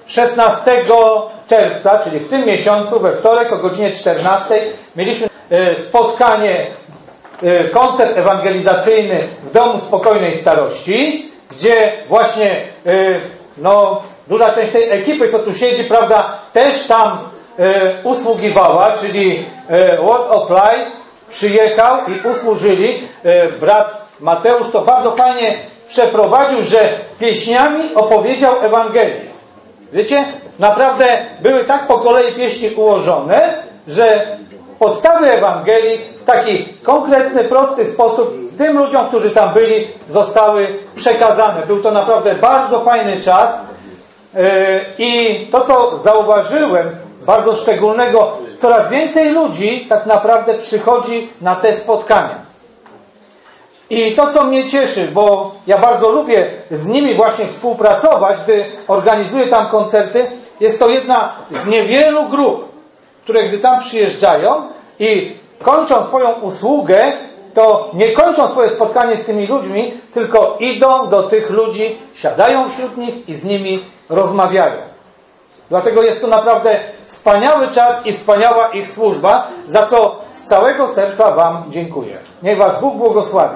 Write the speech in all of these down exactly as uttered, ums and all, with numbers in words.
szesnastego czerwca, czyli w tym miesiącu, we wtorek o godzinie czternastej, mieliśmy spotkanie, koncert ewangelizacyjny w Domu Spokojnej Starości, gdzie właśnie no, duża część tej ekipy, co tu siedzi, prawda, też tam usługiwała, czyli Word of Life przyjechał i usłużyli. Brat Mateusz to bardzo fajnie przeprowadził, że pieśniami opowiedział Ewangelię. Wiecie, naprawdę były tak po kolei pieśni ułożone, że podstawy Ewangelii w taki konkretny, prosty sposób tym ludziom, którzy tam byli, zostały przekazane. Był to naprawdę bardzo fajny czas i to, co zauważyłem, bardzo szczególnego, coraz więcej ludzi tak naprawdę przychodzi na te spotkania. I to, co mnie cieszy, bo ja bardzo lubię z nimi właśnie współpracować, gdy organizuję tam koncerty, jest to jedna z niewielu grup, które gdy tam przyjeżdżają i kończą swoją usługę, to nie kończą swoje spotkanie z tymi ludźmi, tylko idą do tych ludzi, siadają wśród nich i z nimi rozmawiają. Dlatego jest to naprawdę wspaniały czas i wspaniała ich służba, za co z całego serca Wam dziękuję. Niech Was Bóg błogosławi.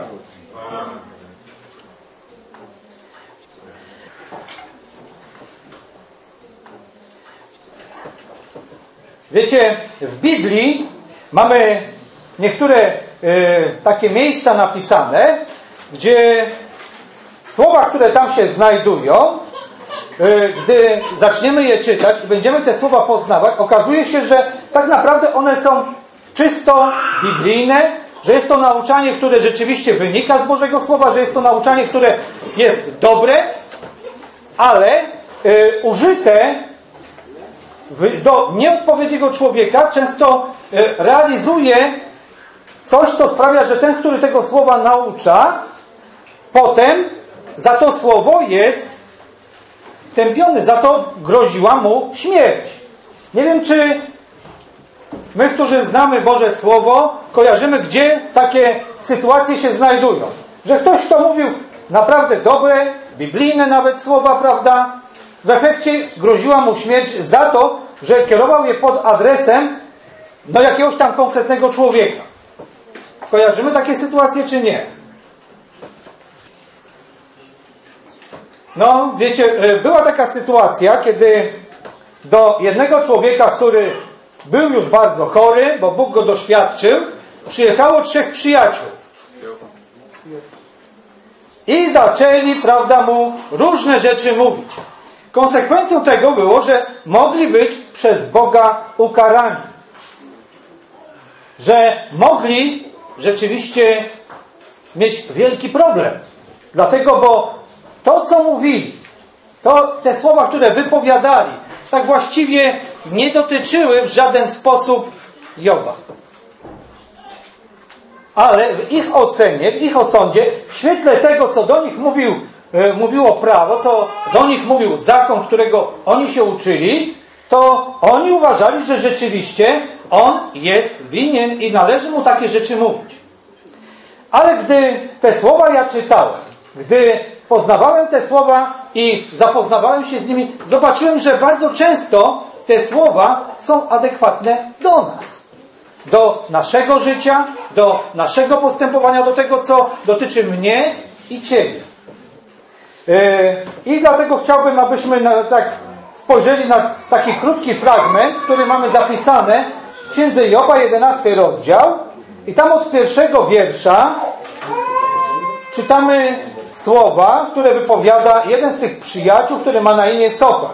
Wiecie, w Biblii mamy niektóre y, takie miejsca napisane, gdzie słowa, które tam się znajdują, y, gdy zaczniemy je czytać i będziemy te słowa poznawać, okazuje się, że tak naprawdę one są czysto biblijne, że jest to nauczanie, które rzeczywiście wynika z Bożego Słowa, że jest to nauczanie, które jest dobre, ale y, użyte do nieodpowiedniego człowieka często realizuje coś, co sprawia, że ten, który tego słowa naucza, potem za to słowo jest tępiony, za to groziła mu śmierć. Nie wiem, czy my, którzy znamy Boże Słowo, kojarzymy, gdzie takie sytuacje się znajdują. Że ktoś, kto mówił naprawdę dobre, biblijne nawet słowa, prawda, w efekcie groziła mu śmierć za to, że kierował je pod adresem do jakiegoś tam konkretnego człowieka. Kojarzymy takie sytuacje, czy nie? No, wiecie, była taka sytuacja, kiedy do jednego człowieka, który był już bardzo chory, bo Bóg go doświadczył, przyjechało trzech przyjaciół. I zaczęli, prawda, mu różne rzeczy mówić. Konsekwencją tego było, że mogli być przez Boga ukarani. Że mogli rzeczywiście mieć wielki problem. Dlatego, bo to, co mówili, to te słowa, które wypowiadali, tak właściwie nie dotyczyły w żaden sposób Joba. Ale w ich ocenie, w ich osądzie, w świetle tego, co do nich mówił, e, mówiło prawo, co do nich mówił zakon, którego oni się uczyli, to oni uważali, że rzeczywiście on jest winien i należy mu takie rzeczy mówić. Ale gdy te słowa ja czytałem, gdy poznawałem te słowa i zapoznawałem się z nimi, zobaczyłem, że bardzo często te słowa są adekwatne do nas. Do naszego życia, do naszego postępowania, do tego, co dotyczy mnie i Ciebie. I dlatego chciałbym, abyśmy na, tak spojrzeli na taki krótki fragment, który mamy zapisane w Księdze Joba, jedenasty rozdział. I tam od pierwszego wiersza czytamy słowa, które wypowiada jeden z tych przyjaciół, który ma na imię Sofar.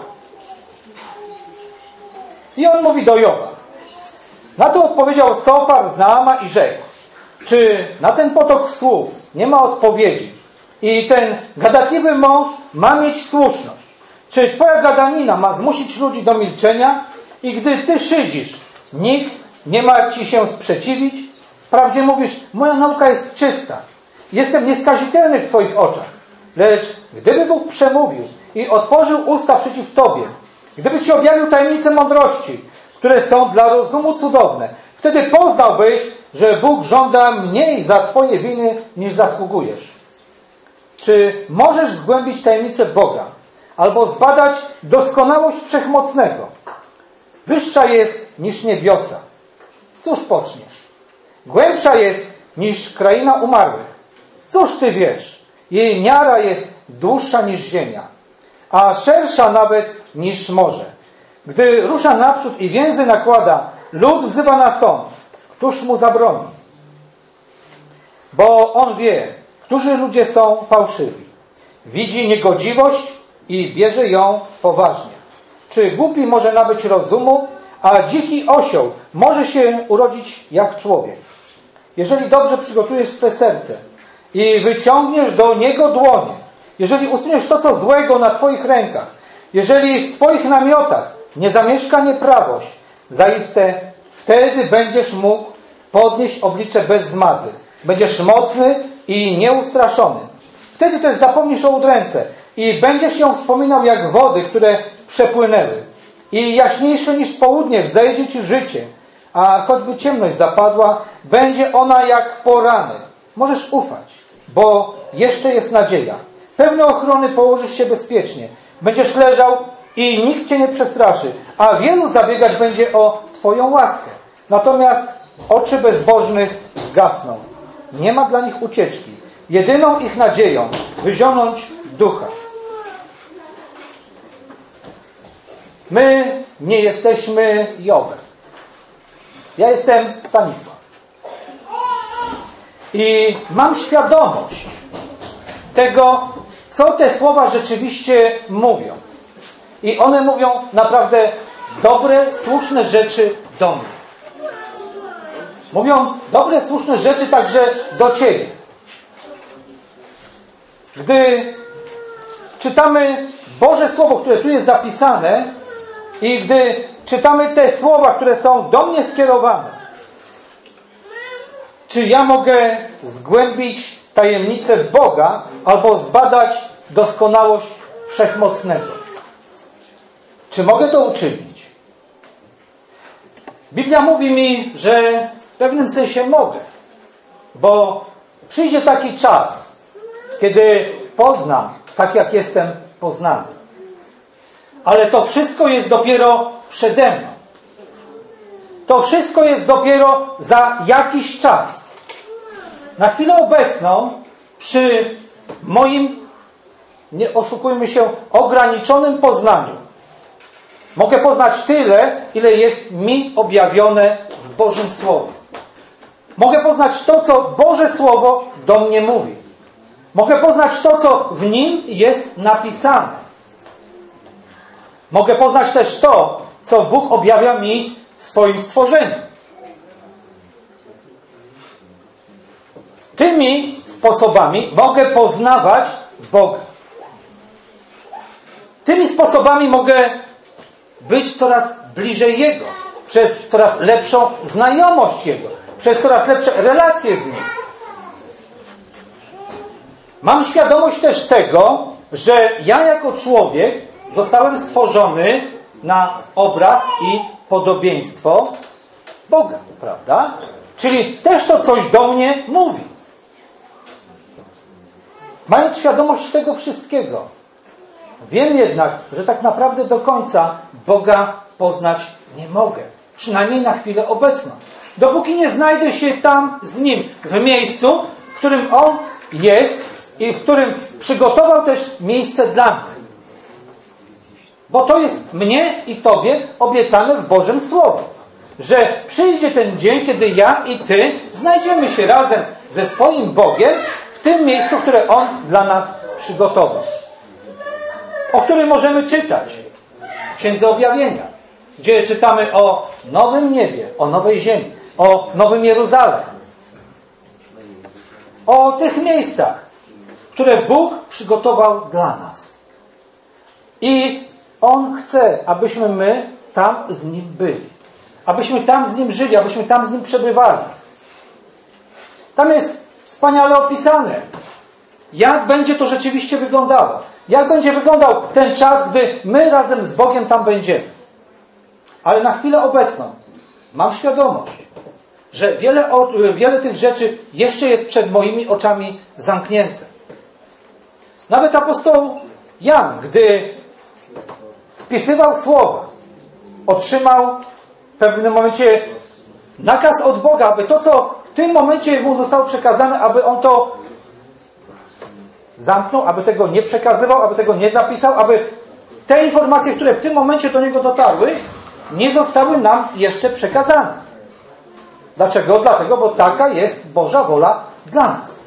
I on mówi do Joba. Na to odpowiedział Sofar z Naama i rzekł: czy na ten potok słów nie ma odpowiedzi i ten gadatliwy mąż ma mieć słuszność? Czy twoja gadanina ma zmusić ludzi do milczenia i gdy ty szydzisz, nikt nie ma ci się sprzeciwić? Wprawdzie mówisz, moja nauka jest czysta, jestem nieskazitelny w twoich oczach. Lecz gdyby Bóg przemówił i otworzył usta przeciw tobie, gdyby ci objawił tajemnice mądrości, które są dla rozumu cudowne, wtedy poznałbyś, że Bóg żąda mniej za twoje winy, niż zasługujesz. Czy możesz zgłębić tajemnicę Boga, albo zbadać doskonałość Wszechmocnego. Wyższa jest niż niebiosa. Cóż poczniesz? Głębsza jest niż kraina umarłych. Cóż ty wiesz? Jej miara jest dłuższa niż ziemia, a szersza nawet niż morze. Gdy rusza naprzód i więzy nakłada, lud wzywa na sąd. Któż mu zabroni? Bo on wie, którzy ludzie są fałszywi. Widzi niegodziwość i bierze ją poważnie. Czy głupi może nabyć rozumu, a dziki osioł może się urodzić jak człowiek? Jeżeli dobrze przygotujesz swe serce i wyciągniesz do niego dłonie, jeżeli usuniesz to, co złego na twoich rękach, jeżeli w twoich namiotach nie zamieszka nieprawość, zaiste wtedy będziesz mógł podnieść oblicze bez zmazy. Będziesz mocny i nieustraszony. Wtedy też zapomnisz o udręce i będziesz ją wspominał jak wody, które przepłynęły. I jaśniejsze niż południe wzejdzie ci życie, a choćby ciemność zapadła, będzie ona jak poranek. Możesz ufać, bo jeszcze jest nadzieja. Pełne ochrony położysz się bezpiecznie. Będziesz leżał i nikt cię nie przestraszy, a wielu zabiegać będzie o twoją łaskę. Natomiast oczy bezbożnych zgasną. Nie ma dla nich ucieczki. Jedyną ich nadzieją wyzionąć ducha. My nie jesteśmy Jobem. Ja jestem Stanisław. I mam świadomość tego, co te słowa rzeczywiście mówią. I one mówią naprawdę dobre, słuszne rzeczy do mnie. Mówią dobre, słuszne rzeczy także do ciebie. Gdy czytamy Boże Słowo, które tu jest zapisane, i gdy czytamy te słowa, które są do mnie skierowane, czy ja mogę zgłębić tajemnicę Boga albo zbadać doskonałość Wszechmocnego? Czy mogę to uczynić? Biblia mówi mi, że w pewnym sensie mogę, bo przyjdzie taki czas, kiedy poznam tak, jak jestem poznany. Ale to wszystko jest dopiero przede mną. To wszystko jest dopiero za jakiś czas. Na chwilę obecną, przy moim, nie oszukujmy się, ograniczonym poznaniu, mogę poznać tyle, ile jest mi objawione w Bożym Słowie. Mogę poznać to, co Boże Słowo do mnie mówi. Mogę poznać to, co w nim jest napisane. Mogę poznać też to, co Bóg objawia mi w swoim stworzeniu. Tymi sposobami mogę poznawać Boga. Tymi sposobami mogę być coraz bliżej Jego, przez coraz lepszą znajomość Jego, przez coraz lepsze relacje z Nim. Mam świadomość też tego, że ja jako człowiek zostałem stworzony na obraz i podobieństwo Boga, prawda? Czyli też to coś do mnie mówi. Mając świadomość tego wszystkiego, wiem jednak, że tak naprawdę do końca Boga poznać nie mogę. Przynajmniej na chwilę obecną. Dopóki nie znajdę się tam z Nim, w miejscu, w którym On jest i w którym przygotował też miejsce dla mnie. Bo to jest mnie i Tobie obiecane w Bożym Słowie. Że przyjdzie ten dzień, kiedy ja i Ty znajdziemy się razem ze swoim Bogiem w tym miejscu, które On dla nas przygotował. O którym możemy czytać w Księdze Objawienia, gdzie czytamy o nowym niebie, o nowej ziemi, o nowym Jeruzalem. O tych miejscach, które Bóg przygotował dla nas. I On chce, abyśmy my tam z Nim byli. Abyśmy tam z Nim żyli, abyśmy tam z Nim przebywali. Tam jest wspaniale opisane, jak będzie to rzeczywiście wyglądało. Jak będzie wyglądał ten czas, gdy my razem z Bogiem tam będziemy. Ale na chwilę obecną mam świadomość, że wiele, wiele tych rzeczy jeszcze jest przed moimi oczami zamknięte. Nawet apostoł Jan, gdy spisywał słowa, otrzymał w pewnym momencie nakaz od Boga, aby to, co w tym momencie mu zostało przekazane, aby on to zamknął, aby tego nie przekazywał, aby tego nie zapisał, aby te informacje, które w tym momencie do niego dotarły, nie zostały nam jeszcze przekazane. Dlaczego? Dlatego, bo taka jest Boża wola dla nas.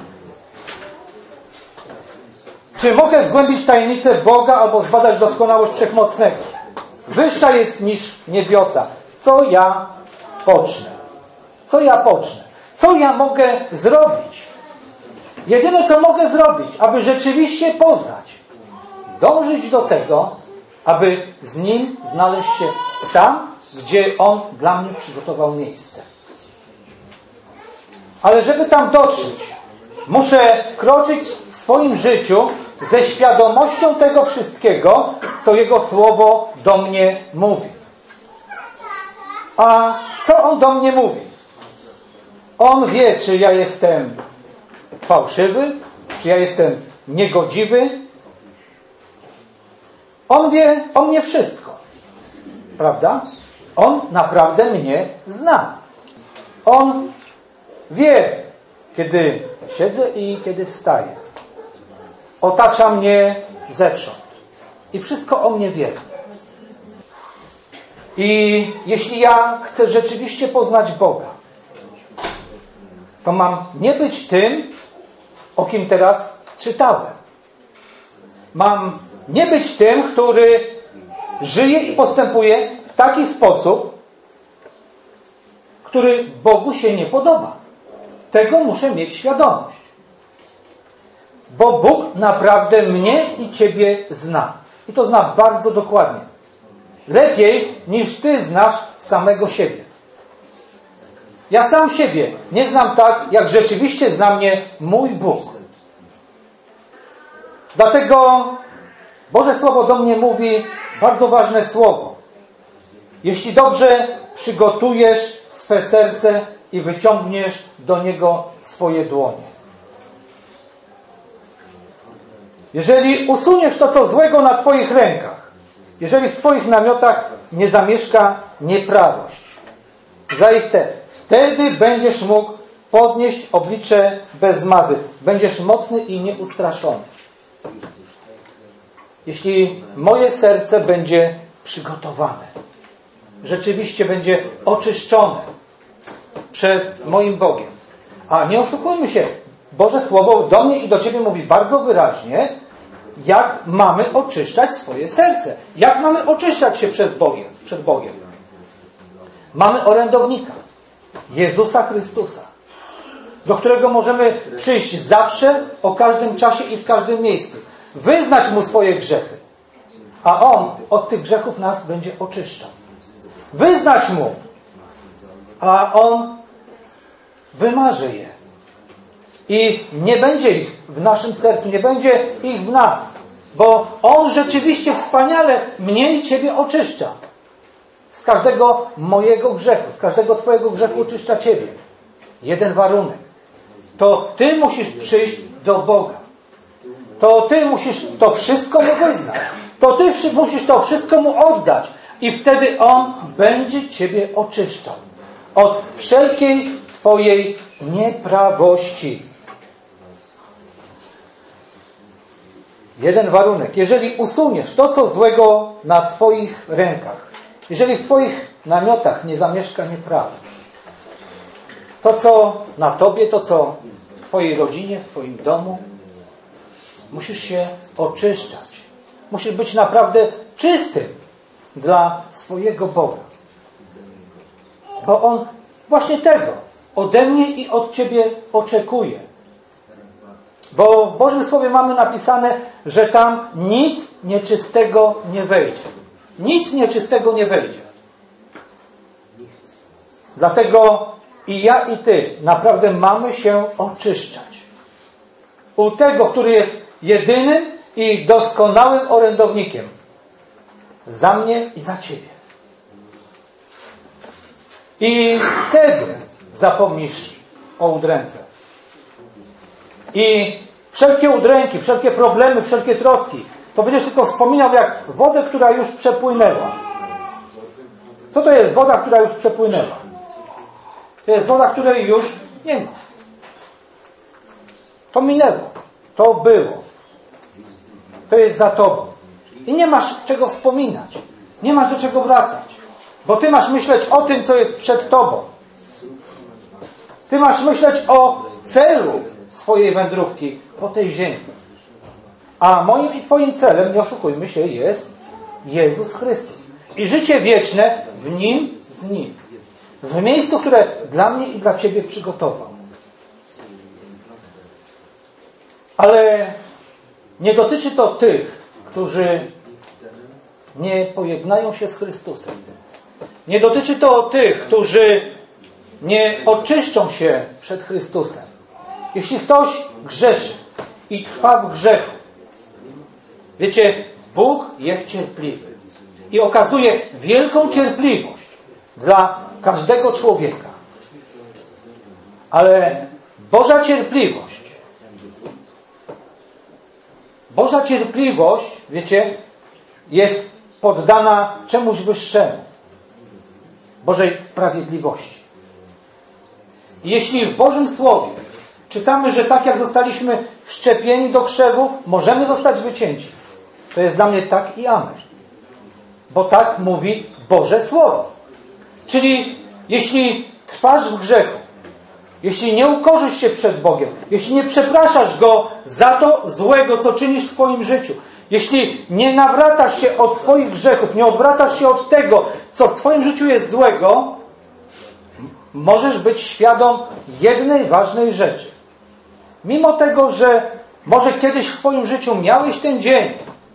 Czy mogę zgłębić tajemnicę Boga albo zbadać doskonałość Wszechmocnego? Wyższa jest niż niebiosa. Co ja pocznę? Co ja pocznę? Co ja mogę zrobić? Jedyne, co mogę zrobić, aby rzeczywiście poznać, dążyć do tego, aby z Nim znaleźć się tam, gdzie On dla mnie przygotował miejsce. Ale żeby tam dotrzeć, muszę kroczyć w swoim życiu ze świadomością tego wszystkiego, co Jego Słowo do mnie mówi. A co On do mnie mówi? On wie, czy ja jestem fałszywy, czy ja jestem niegodziwy. On wie o mnie wszystko. Prawda? On naprawdę mnie zna. On wie, kiedy siedzę i kiedy wstaję. Otacza mnie zewsząd. I wszystko o mnie wie. I jeśli ja chcę rzeczywiście poznać Boga, to mam nie być tym, o kim teraz czytałem. Mam nie być tym, który żyje i postępuje w taki sposób, który Bogu się nie podoba. Tego muszę mieć świadomość. Bo Bóg naprawdę mnie i Ciebie zna. I to zna bardzo dokładnie. Lepiej niż Ty znasz samego siebie. Ja sam siebie nie znam tak, jak rzeczywiście zna mnie mój Bóg. Dlatego Boże Słowo do mnie mówi bardzo ważne słowo. Jeśli dobrze przygotujesz swe serce i wyciągniesz do niego swoje dłonie. Jeżeli usuniesz to, co złego na Twoich rękach, jeżeli w Twoich namiotach nie zamieszka nieprawość, zaiste wtedy będziesz mógł podnieść oblicze bez zmazy. Będziesz mocny i nieustraszony. Jeśli moje serce będzie przygotowane, rzeczywiście będzie oczyszczone przed moim Bogiem. A nie oszukujmy się, Boże Słowo do mnie i do Ciebie mówi bardzo wyraźnie, jak mamy oczyszczać swoje serce. Jak mamy oczyszczać się przed Bogiem. Przed Bogiem. Mamy orędownika, Jezusa Chrystusa, do którego możemy przyjść zawsze, o każdym czasie i w każdym miejscu. Wyznać Mu swoje grzechy. A On od tych grzechów nas będzie oczyszczał. Wyznać Mu. A On wymaże je. I nie będzie ich w naszym sercu, nie będzie ich w nas. Bo On rzeczywiście wspaniale mnie i Ciebie oczyszcza. Z każdego mojego grzechu, z każdego Twojego grzechu oczyszcza Ciebie. Jeden warunek. To Ty musisz przyjść do Boga. To Ty musisz to wszystko Mu wyznać. To Ty musisz to wszystko Mu oddać. I wtedy On będzie Ciebie oczyszczał. Od wszelkiej Twojej nieprawości. Jeden warunek. Jeżeli usuniesz to, co złego na Twoich rękach, jeżeli w Twoich namiotach nie zamieszka nieprawość, to, co na Tobie, to, co w Twojej rodzinie, w Twoim domu, musisz się oczyszczać. Musisz być naprawdę czystym dla swojego Boga. Bo On właśnie tego ode mnie i od Ciebie oczekuje. Bo w Bożym Słowie mamy napisane, że tam nic nieczystego nie wejdzie. Nic nieczystego nie wejdzie. Dlatego i ja, i Ty naprawdę mamy się oczyszczać. U tego, który jest jedynym i doskonałym orędownikiem. Za mnie i za Ciebie. I wtedy zapomnisz o udręce. I wszelkie udręki, wszelkie problemy, wszelkie troski, to będziesz tylko wspominał jak wodę, która już przepłynęła. Co to jest woda, która już przepłynęła? To jest woda, której już nie ma. To minęło. To było. To jest za tobą. I nie masz czego wspominać. Nie masz do czego wracać. Bo ty masz myśleć o tym, co jest przed tobą. Ty masz myśleć o celu swojej wędrówki po tej ziemi. A moim i twoim celem, nie oszukujmy się, jest Jezus Chrystus. I życie wieczne w Nim, z Nim. W miejscu, które dla mnie i dla ciebie przygotował. Ale nie dotyczy to tych, którzy nie pojednają się z Chrystusem. Nie dotyczy to tych, którzy nie oczyszczą się przed Chrystusem. Jeśli ktoś grzeszy i trwa w grzechu, wiecie, Bóg jest cierpliwy i okazuje wielką cierpliwość dla każdego człowieka. Ale Boża cierpliwość, Boża cierpliwość, wiecie, jest poddana czemuś wyższemu. Bożej sprawiedliwości. I jeśli w Bożym Słowie czytamy, że tak jak zostaliśmy wszczepieni do krzewu, możemy zostać wycięci, to jest dla mnie tak i amen. Bo tak mówi Boże Słowo. Czyli jeśli trwasz w grzechu, jeśli nie ukorzysz się przed Bogiem, jeśli nie przepraszasz Go za to złego, co czynisz w Twoim życiu, jeśli nie nawracasz się od swoich grzechów, nie odwracasz się od tego, co w Twoim życiu jest złego, możesz być świadom jednej ważnej rzeczy. Mimo tego, że może kiedyś w swoim życiu miałeś ten dzień,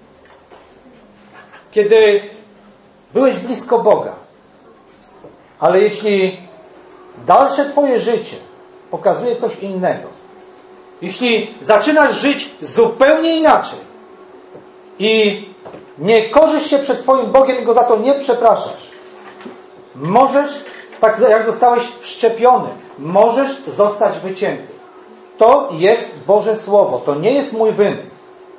kiedy byłeś blisko Boga, ale jeśli dalsze Twoje życie pokazuje coś innego, jeśli zaczynasz żyć zupełnie inaczej i nie korzysz się przed swoim Bogiem i Go za to nie przepraszasz, możesz, tak jak zostałeś wszczepiony, możesz zostać wycięty. To jest Boże Słowo, to nie jest mój wymysł.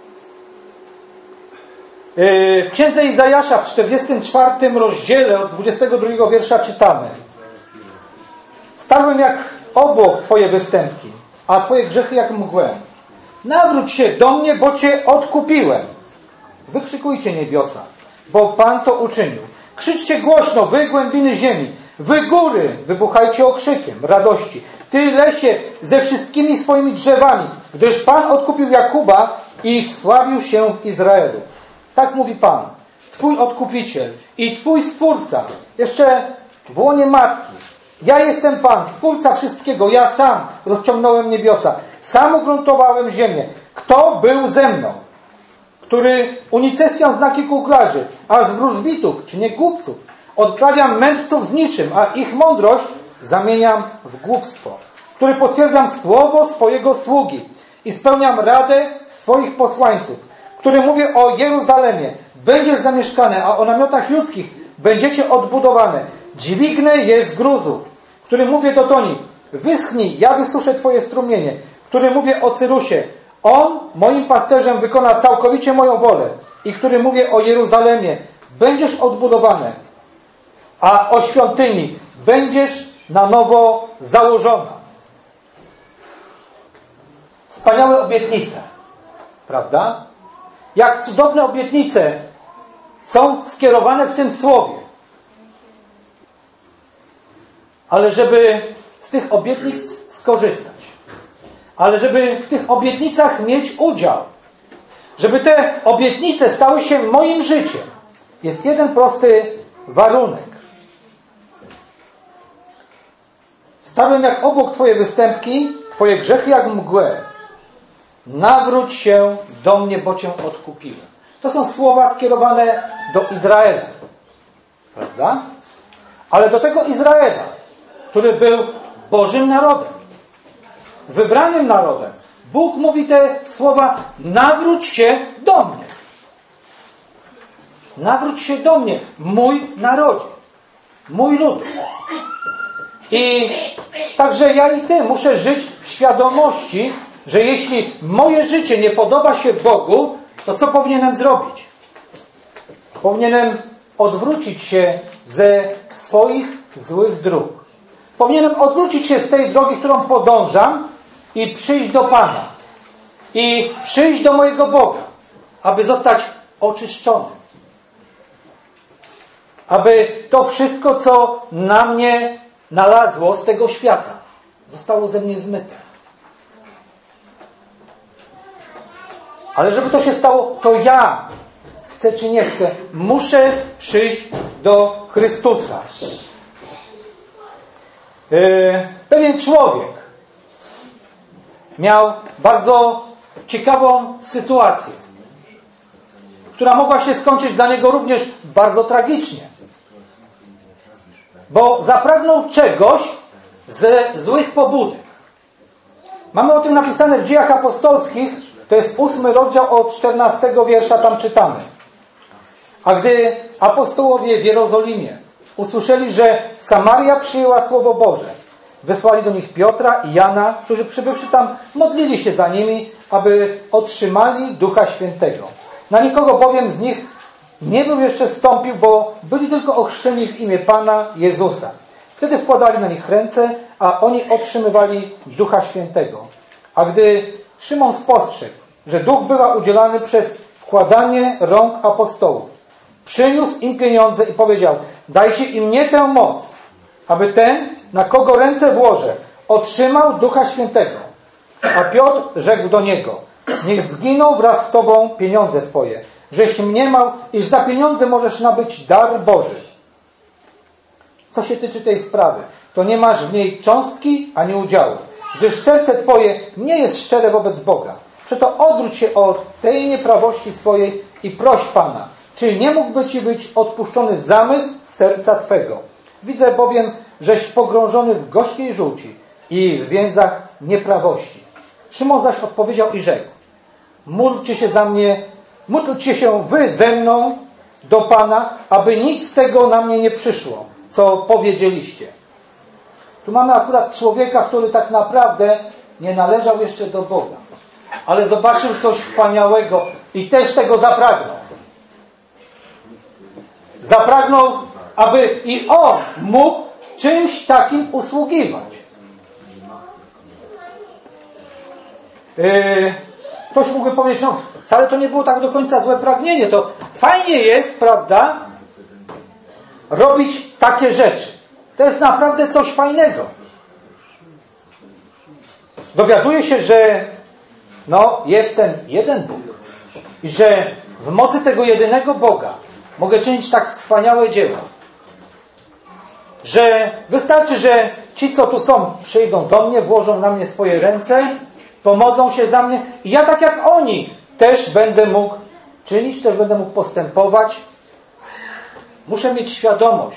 W Księdze Izajasza w czterdziestym czwartym rozdziale od dwudziestego drugiego wiersza czytamy: Stałem jak obłok Twoje występki, a Twoje grzechy jak mgłę. Nawróć się do mnie, bo Cię odkupiłem. Wykrzykujcie niebiosa, bo Pan to uczynił. Krzyczcie głośno, wy głębiny ziemi. Wy góry, wybuchajcie okrzykiem radości. Ty lesie ze wszystkimi swoimi drzewami, gdyż Pan odkupił Jakuba i wsławił się w Izraelu. Tak mówi Pan, Twój odkupiciel i Twój Stwórca, jeszcze w łonie matki. Ja jestem Pan, Stwórca wszystkiego, ja sam rozciągnąłem niebiosa, sam ugruntowałem ziemię. Kto był ze mną? Który unicestwiam znaki kuglarzy, a z wróżbitów, czy nie głupców, odprawiam mędrców z niczym, a ich mądrość zamieniam w głupstwo. Który potwierdzam słowo swojego sługi i spełniam radę swoich posłańców. Który mówię o Jeruzalemie, będziesz zamieszkane, a o namiotach ludzkich będziecie odbudowane. Dźwignę je z gruzu. Który mówię do Toni, wyschnij, ja wysuszę Twoje strumienie. Który mówię o Cyrusie, on moim pasterzem wykona całkowicie moją wolę. I który mówię o Jeruzalemie, będziesz odbudowane, a o świątyni będziesz na nowo założona. Wspaniałe obietnice, prawda? Jak cudowne obietnice są skierowane w tym słowie. Ale żeby z tych obietnic skorzystać, ale żeby w tych obietnicach mieć udział, żeby te obietnice stały się moim życiem, jest jeden prosty warunek. Stałem jak obłok Twoje występki, Twoje grzechy jak mgłę. Nawróć się do mnie, bo Cię odkupiłem. To są słowa skierowane do Izraela. Prawda? Ale do tego Izraela, który był Bożym narodem, wybranym narodem, Bóg mówi te słowa: nawróć się do mnie. Nawróć się do mnie, mój narodzie, mój lud. I także ja i Ty muszę żyć w świadomości, że jeśli moje życie nie podoba się Bogu, to co powinienem zrobić? Powinienem odwrócić się ze swoich złych dróg. Powinienem odwrócić się z tej drogi, którą podążam i przyjść do Pana. I przyjść do mojego Boga, aby zostać oczyszczonym. Aby to wszystko, co na mnie nalazło z tego świata, zostało ze mnie zmyte. Ale żeby to się stało, to ja, chcę czy nie chcę, muszę przyjść do Chrystusa. Pewien człowiek miał bardzo ciekawą sytuację, która mogła się skończyć dla niego również bardzo tragicznie. Bo zapragnął czegoś ze złych pobudek. Mamy o tym napisane w Dziejach Apostolskich, to jest ósmy rozdział od czternastego wiersza, tam czytamy. A gdy apostołowie w Jerozolimie usłyszeli, że Samaria przyjęła Słowo Boże, wysłali do nich Piotra i Jana, którzy przybywszy tam modlili się za nimi, aby otrzymali Ducha Świętego. Na nikogo bowiem z nich nie był jeszcze zstąpił, bo byli tylko ochrzczeni w imię Pana Jezusa. Wtedy wkładali na nich ręce, a oni otrzymywali Ducha Świętego. A gdy Szymon spostrzegł, że Duch bywa udzielany przez wkładanie rąk apostołów, przyniósł im pieniądze i powiedział: dajcie im nie tę moc, aby ten, na kogo ręce włożę, otrzymał Ducha Świętego. A Piotr rzekł do niego: niech zginą wraz z tobą pieniądze twoje, żeś mniemał, iż za pieniądze możesz nabyć dar Boży. Co się tyczy tej sprawy, to nie masz w niej cząstki ani udziału, gdyż serce twoje nie jest szczere wobec Boga. Przeto odwróć się od tej nieprawości swojej i proś Pana, czy nie mógłby ci być odpuszczony zamysł serca twego. Widzę bowiem, żeś pogrążony w gorzkiej żółci i w więzach nieprawości. Szymon zaś odpowiedział i rzekł: módlcie się za mnie, módlcie się wy ze mną do Pana, aby nic z tego na mnie nie przyszło, co powiedzieliście. Tu mamy akurat człowieka, który tak naprawdę nie należał jeszcze do Boga, ale zobaczył coś wspaniałego i też tego zapragnął. Zapragnął, aby i on mógł czymś takim usługiwać. Yy, ktoś mógłby powiedzieć: no wcale to nie było tak do końca złe pragnienie. To fajnie jest, prawda, robić takie rzeczy. To jest naprawdę coś fajnego. Dowiaduję się, że no, jest ten jeden Bóg i że w mocy tego jedynego Boga mogę czynić tak wspaniałe dzieła, że wystarczy, że ci, co tu są, przyjdą do mnie, włożą na mnie swoje ręce, pomodlą się za mnie i ja tak jak oni też będę mógł czynić, też będę mógł postępować. Muszę mieć świadomość,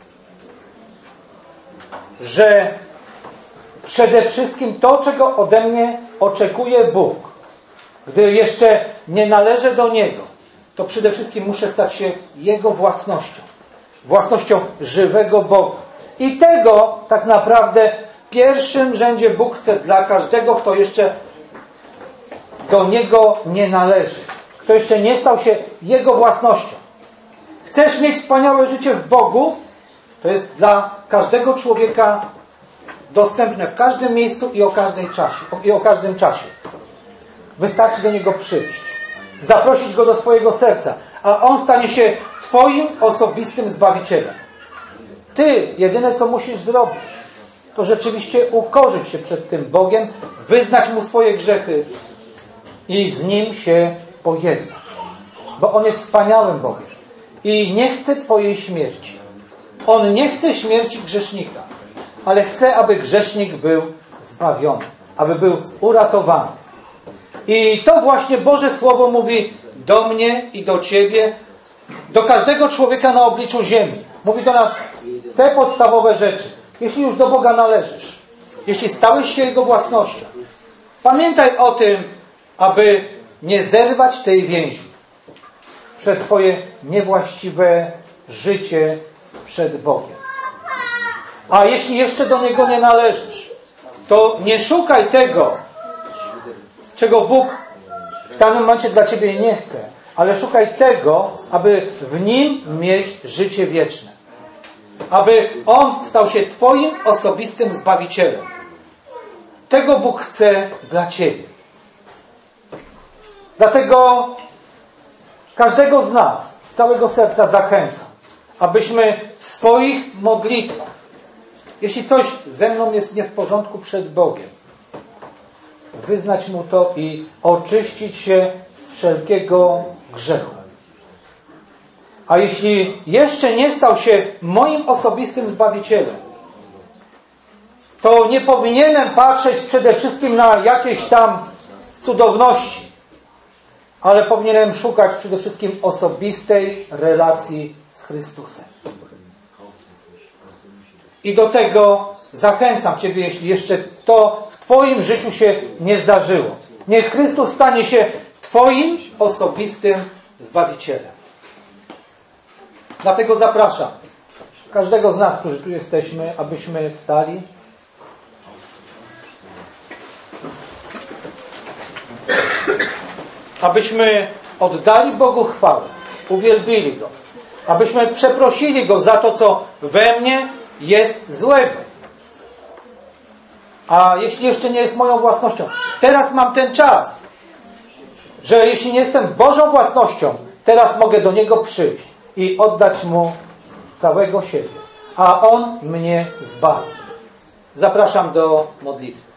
że przede wszystkim to, czego ode mnie oczekuje Bóg, gdy jeszcze nie należę do Niego, to przede wszystkim muszę stać się Jego własnością. Własnością żywego Boga. I tego tak naprawdę w pierwszym rzędzie Bóg chce dla każdego, kto jeszcze do Niego nie należy. Kto jeszcze nie stał się Jego własnością. Chcesz mieć wspaniałe życie w Bogu? To jest dla każdego człowieka dostępne w każdym miejscu i o każdej czasie, i o każdym czasie. Wystarczy do Niego przyjść. Zaprosić Go do swojego serca, a On stanie się Twoim osobistym Zbawicielem. Ty jedyne, co musisz zrobić, to rzeczywiście ukorzyć się przed tym Bogiem, wyznać Mu swoje grzechy i z Nim się pojednać. Bo On jest wspaniałym Bogiem i nie chce Twojej śmierci. On nie chce śmierci grzesznika, ale chce, aby grzesznik był zbawiony, aby był uratowany. I to właśnie Boże Słowo mówi do mnie i do Ciebie, do każdego człowieka na obliczu ziemi. Mówi do nas te podstawowe rzeczy. Jeśli już do Boga należysz, jeśli stałeś się Jego własnością, pamiętaj o tym, aby nie zerwać tej więzi przez swoje niewłaściwe życie przed Bogiem. A jeśli jeszcze do Niego nie należysz, to nie szukaj tego, czego Bóg w danym momencie dla Ciebie nie chce, ale szukaj tego, aby w Nim mieć życie wieczne. Aby On stał się Twoim osobistym Zbawicielem. Tego Bóg chce dla Ciebie. Dlatego każdego z nas z całego serca zachęcam, abyśmy w swoich modlitwach, jeśli coś ze mną jest nie w porządku przed Bogiem, wyznać Mu to i oczyścić się z wszelkiego grzechu. A jeśli jeszcze nie stał się moim osobistym Zbawicielem, to nie powinienem patrzeć przede wszystkim na jakieś tam cudowności, ale powinienem szukać przede wszystkim osobistej relacji z Chrystusem. I do tego zachęcam Ciebie, jeśli jeszcze to w Twoim życiu się nie zdarzyło. Niech Chrystus stanie się Twoim osobistym Zbawicielem. Dlatego zapraszam każdego z nas, którzy tu jesteśmy, abyśmy wstali. Abyśmy oddali Bogu chwałę, uwielbili Go. Abyśmy przeprosili Go za to, co we mnie jest złego. A jeśli jeszcze nie jest moją własnością, teraz mam ten czas, że jeśli nie jestem Bożą własnością, teraz mogę do Niego przyjść i oddać Mu całego siebie. A On mnie zbawi. Zapraszam do modlitwy.